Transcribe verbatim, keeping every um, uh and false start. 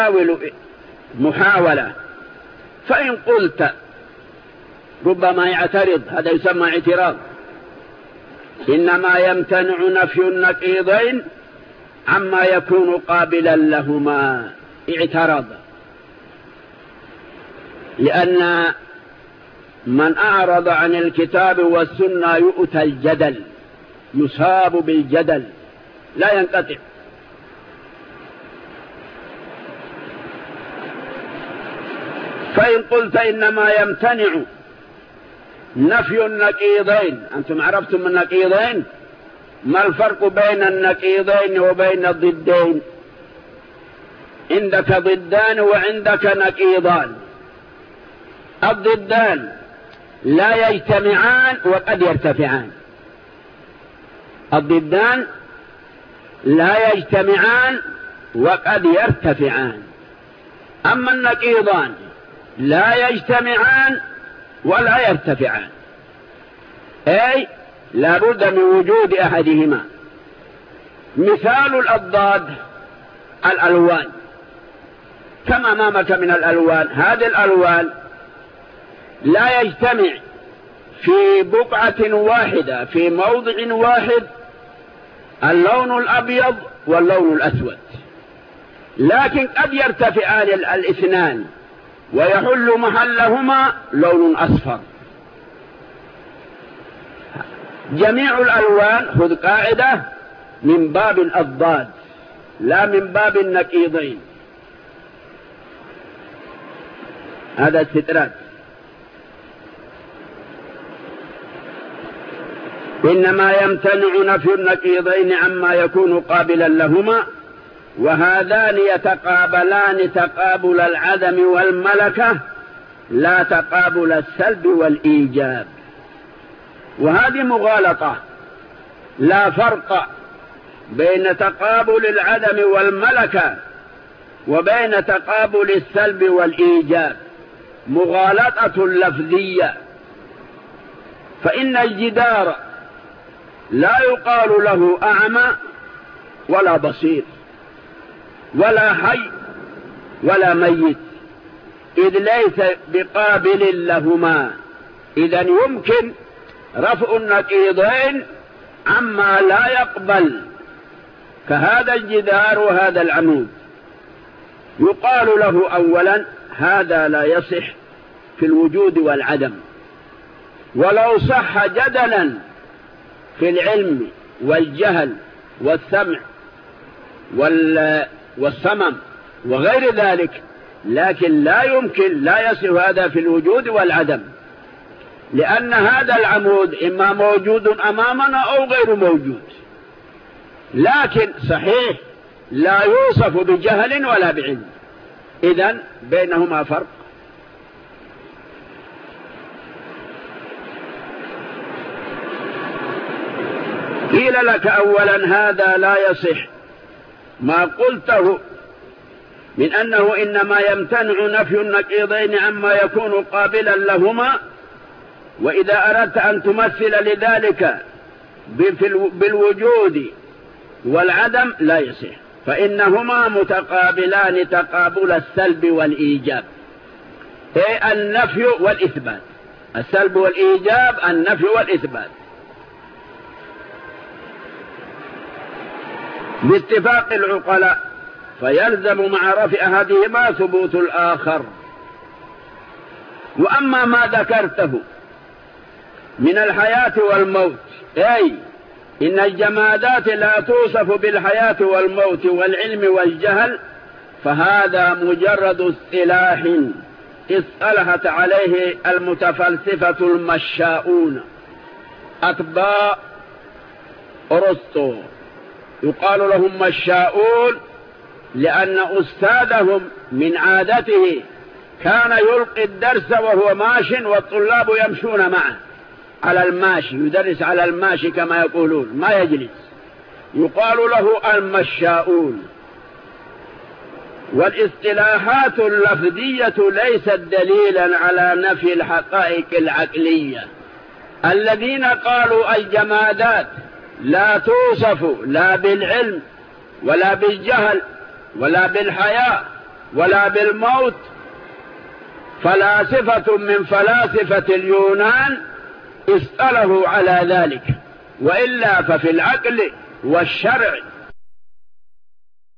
محاولة. فإن قلت ربما يعترض، هذا يسمى اعتراض، إنما يمتنع نفي النقيضين عما يكون قابلا لهما. اعترض، لأن من أعرض عن الكتاب والسنة يؤتى الجدل، يصاب بالجدل لا ينقطع. فإن قلت إنما يمتنع نفي النقيضين، أنتم عرفتم النقيضين، ما الفرق بين النقيضين وبين الضدين؟ عندك ضدان وعندك نقيضان. الضدان لا يجتمعان وقد يرتفعان، الضدان لا يجتمعان وقد يرتفعان. أما النقيضان لا يجتمعان ولا يرتفعان، أي لا بد من وجود أحدهما. مثال الأضداد الألوان، كما أمامك من الألوان، هذه الألوان لا يجتمع في بقعة واحدة في موضع واحد اللون الأبيض واللون الأسود، لكن قد يرتفعان الاثنان ويحل محلهما لون أصفر. جميع الألوان خذ قاعدة من باب الأضداد لا من باب النقيضين. هذا استدراك. إنما يمتنع نفي النقيضين عما يكون قابلا لهما، وهذان يتقابلان تقابل العدم والملكة لا تقابل السلب والإيجاب. وهذه مغالطة، لا فرق بين تقابل العدم والملكة وبين تقابل السلب والإيجاب، مغالطة لفظية. فإن الجدار لا يقال له أعمى ولا بصير ولا حي ولا ميت، إذ ليس بقابل لهما. إذن يمكن رفع النقيضين عما لا يقبل، كهذا الجدار وهذا العمود. يقال له أولا هذا لا يصح في الوجود والعدم، ولو صح جدلا في العلم والجهل والسمع والصمم وغير ذلك، لكن لا يمكن لا يصح هذا في الوجود والعدم، لأن هذا العمود إما موجود أمامنا أو غير موجود، لكن صحيح لا يوصف بجهل ولا بعلم. إذن بينهما فرق. قيل لك أولا هذا لا يصح، ما قلته من أنه إنما يمتنع نفي النقيضين عما يكون قابلا لهما، وإذا أردت أن تمثل لذلك بالوجود والعدم لا يصح، فإنهما متقابلان تقابل السلب والإيجاب، أي النفي والإثبات. السلب والإيجاب النفي والإثبات باتفاق العقلاء، فيلزم مع رفع أحدهما ثبوت الآخر. وأما ما ذكرته من الحياة والموت، أي إن الجمادات لا توصف بالحياة والموت والعلم والجهل، فهذا مجرد اصطلاح اصطلحت عليه المتفلسفة المشاؤون أتباع أرسطو. يقال لهم مشاؤون لأن أستاذهم من عادته كان يلقي الدرس وهو ماش والطلاب يمشون معه على الماشي، يدرس على الماشي كما يقولون، ما يجلس. يقال له المشاؤون. والاصطلاحات اللفظية ليست دليلا على نفي الحقائق العقلية. الذين قالوا الجمادات لا توصف لا بالعلم ولا بالجهل ولا بالحياة ولا بالموت. فلاسفة من فلاسفة اليونان اسأله على ذلك، وإلا ففي العقل والشرع